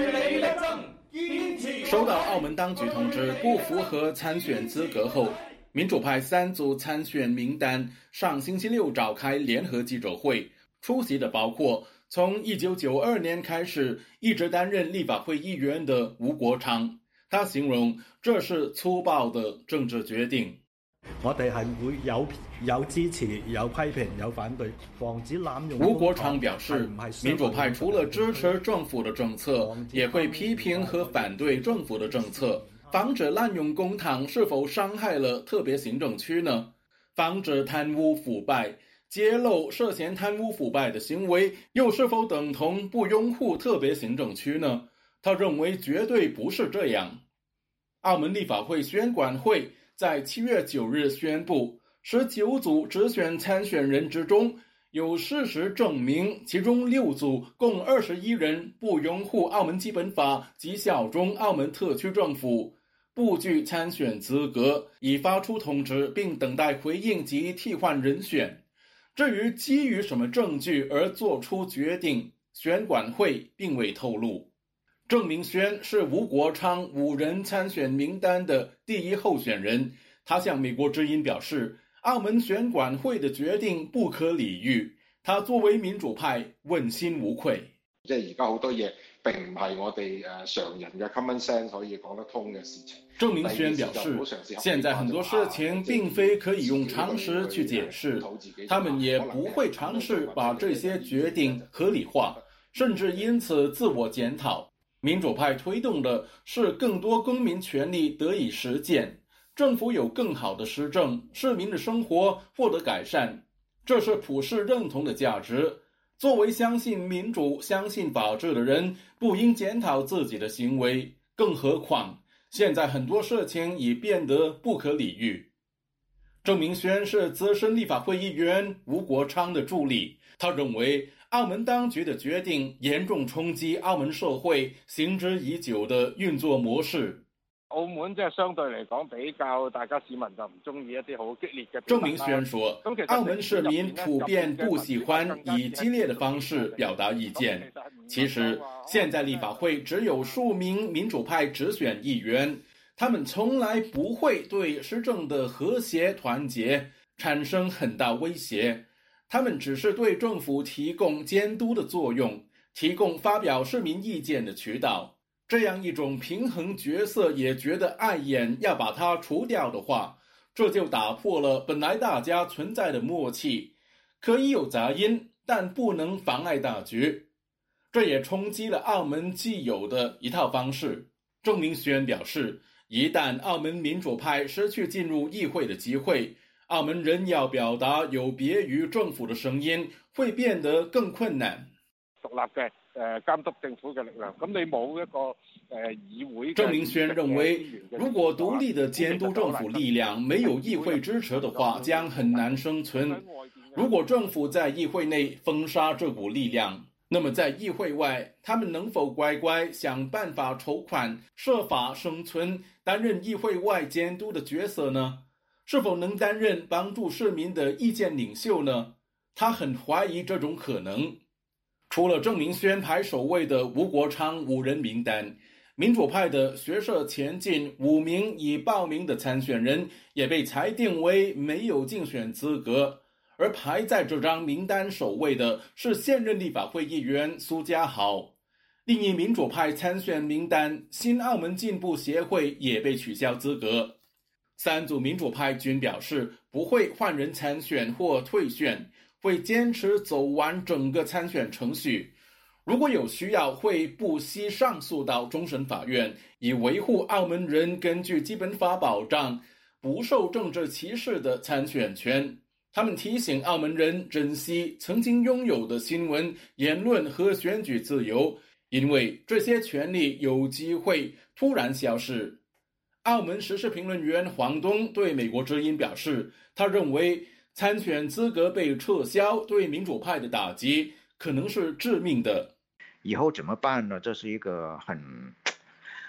收到澳门当局通知不符合参选资格后，民主派3组参选名单上星期六召开联合记者会，出席的包括从1992年开始一直担任立法会议员的吴國昌。他形容这是粗暴的政治决定。 我哋係會有支持、有批評、有反對，防止濫用。 吳國昌表示，民主派除了支持政府的政策，也会批评和反对政府的政策。防止滥用公帑是否伤害了特别行政区呢？防止贪污腐败，揭露涉嫌贪污腐败的行为，又是否等同不拥护特别行政区呢？他认为绝对不是这样。澳门立法会选管会在7月9日宣布，19组直选参选人之中，有事实证明其中6组共21人不拥护澳门基本法及效忠澳门特区政府，不具参选资格，已发出通知并等待回应及替换人选。至于基于什么证据而做出决定，选管会并未透露。郑明轩是吴國昌5人参选名单的第一候选人，他向美国之音表示，澳門選管會的決定不可理喻，他作為民主派問心無愧。 即係而家好多嘢並唔係我哋常人嘅 common sense 可以講得通嘅事情。 郑明轩表示，现在很多事情并非可以用常识去解释，他们也不会尝试把这些决定合理化，甚至因此自我检讨。民主派推动的是更多公民权利得以实践，政府有更好的施政，市民的生活获得改善，这是普世认同的价值。作为相信民主、相信法治的人，不应检讨自己的行为，更何况现在很多事情已变得不可理喻。郑明轩是资深立法会议员吴國昌的助理，他认为澳门当局的决定严重冲击澳門社會行之已久的運作模式。 澳門即係相對嚟講比較大家市民就唔中意一啲好激烈嘅。 郑明轩说，澳門市民普遍不喜欢以激烈的方式表达意见。其实现在立法会只有数名民主派直选议员，他们从来不会对施政的和谐团结产生很大威胁，他们只是对政府提供监督的作用，提供发表市民意见的渠道。这样一种平衡角色也觉得碍眼，要把它除掉的话，这就打破了本来大家存在的默契，可以有杂音，但不能妨碍大局。这也冲击了澳门既有的一套方式。郑明轩表示，一旦澳门民主派失去进入议会的机会，澳门人要表达有别于政府的声音会变得更困難。 獨立嘅監督政府嘅力量，咁你冇一個議會。 郑明轩认为，如果独立的监督政府力量没有议会支持的话，将很难生存。如果政府在议会内封杀这股力量，那么在议会外，他们能否乖乖想办法筹款、设法生存，担任议会外监督的角色呢？是否能担任帮助市民的意见领袖呢？他很怀疑这种可能。除了郑明轩排首位的吴國昌5人名单，民主派的学社前进5名已报名的参选人也被裁定为没有竞选资格，而排在这张名单首位的是现任立法会议员苏家豪。另一民主派参选名单新澳门进步协会也被取消资格。3组民主派均表示不会换人参选或退选，会坚持走完整个参选程序，如果有需要会不惜上诉到终审法院，以维护澳门人根据基本法保障不受政治歧视的参选权。他们提醒澳门人珍惜曾经拥有的新闻、言论和选举自由，因为这些权利有机会突然消失。澳门时事评论员黄东对美国之音表示，他认为参选资格被撤销对民主派的打击可能是致命的。 以后怎么办呢？这是一个很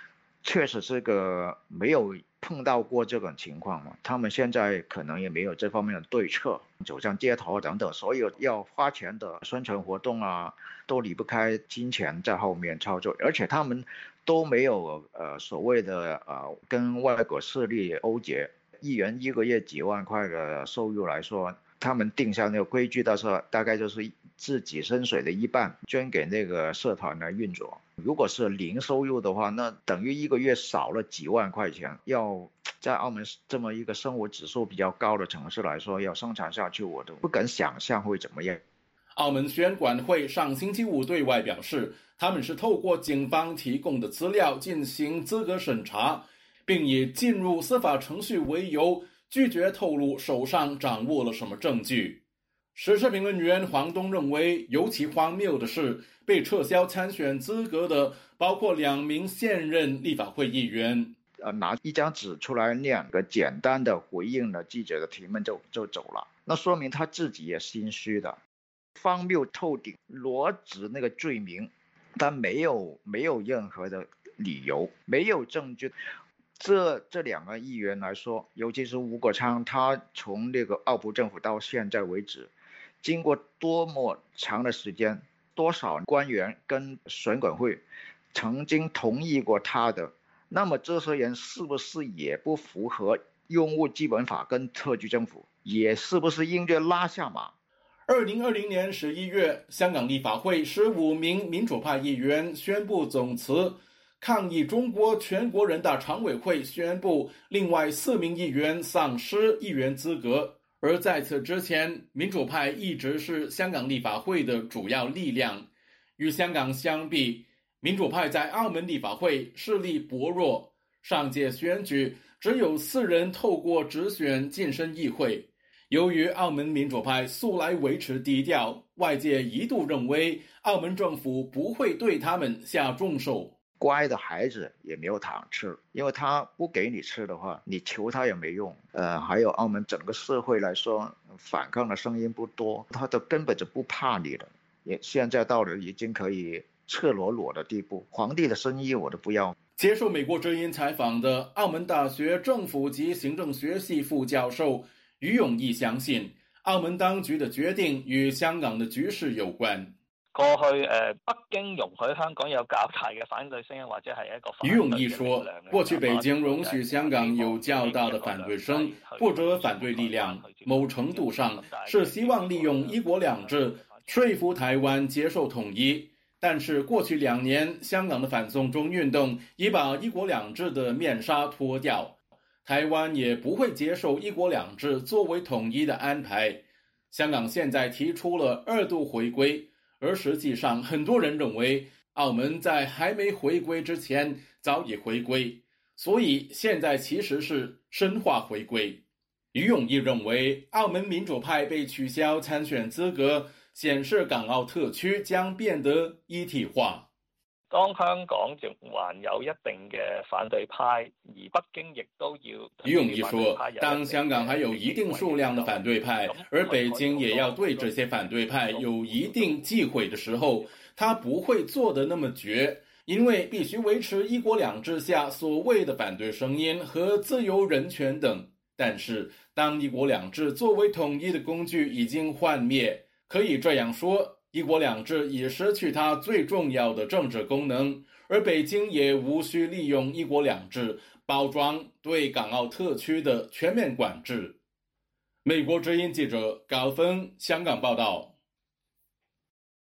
确实这个没有碰到过这种情况嘛，他们现在可能也没有这方面的对策，走上街头等等，所有要花钱的宣传活动啊，都离不开金钱在后面操作，而且他们都没有所谓的跟外国势力勾结，议员一个月几万块的收入来说，他们定下那个规矩的时候，大概就是自己薪水的一半捐给那个社团来运作。如果是零收入的话，那等于一个月少了几万块钱，要在澳门这么一个生活指数比较高的城市来说，要生产下去，我都不敢想象会怎么样。 澳门选管会上星期五对外表示，他们是透过警方提供的资料进行资格审查，并以进入司法程序为由，拒绝透露手上掌握了什么证据。时事评论员黄东认为，尤其荒谬的是，被撤销参选资格的包括2名现任立法会议员。 拿一张纸出来念个简单的回应了记者的提问就走了，那说明他自己也心虚的，荒谬透顶，裸指那个罪名，但没有任何的理由，没有证据。这2个议员来说，尤其是吴国昌，他从那个澳葡政府到现在为止，经过多么长的时间，多少官员跟选管会曾经同意过他的，那么这些人是不是也不符合拥护基本法跟特区政府，也是不是应该拉下马 ？2020年11月，香港立法会15名民主派议员宣布总辞，抗议中国全国人大常委会宣布另外4名议员丧失议员资格。而在此之前，民主派一直是香港立法会的主要力量。与香港相比，民主派在澳门立法会势力薄弱，上届选举只有4人透过直选晋升议会。由于澳门民主派素来维持低调，外界一度认为澳门政府不会对他们下重手。 乖的孩子也没有糖吃，因为他不给你吃的话，你求他也没用。还有澳门整个社会来说，反抗的声音不多，他都根本就不怕你了。也现在到了已经可以赤裸裸的地步，皇帝的生意我都不要。 接受美国之音采访的澳门大学政府及行政学系副教授于永义相信，澳门当局的决定与香港的局势有關。 過去北京容許香港有較大嘅反對聲音，或者係一個反對嘅力量。 于永义說，過去北京容許香港有較大的反對聲或者反對力量，某程度上是希望利用一國兩制說服台灣接受統一。但是過去2年，香港的反送中運動已把一國兩制的面紗脫掉，台灣也不會接受一國兩制作為統一的安排。香港現在提出了2度回歸，而實際上很多人認為澳門在還沒回歸之前早已回歸，所以現在其實是深化回歸。于永義認為澳門民主派被取消參選資格，顯示港澳特區將變得一體化。 當香港仲還有一定嘅反對派，而北京亦都要。 于永義說，當香港還有一定數量的反對派，而北京也要對這些反對派有一定忌諱的時候，他不會做得那麼絕，因為必須維持一國兩制下所謂的反對聲音和自由人權等。但是當一國兩制作為統一的工具已經幻滅，可以這樣說，一國兩制已失去它最重要的政治功能，而北京也無需利用一國兩制包裝對港澳特區的全面管制。美國之音記者高峰香港報道。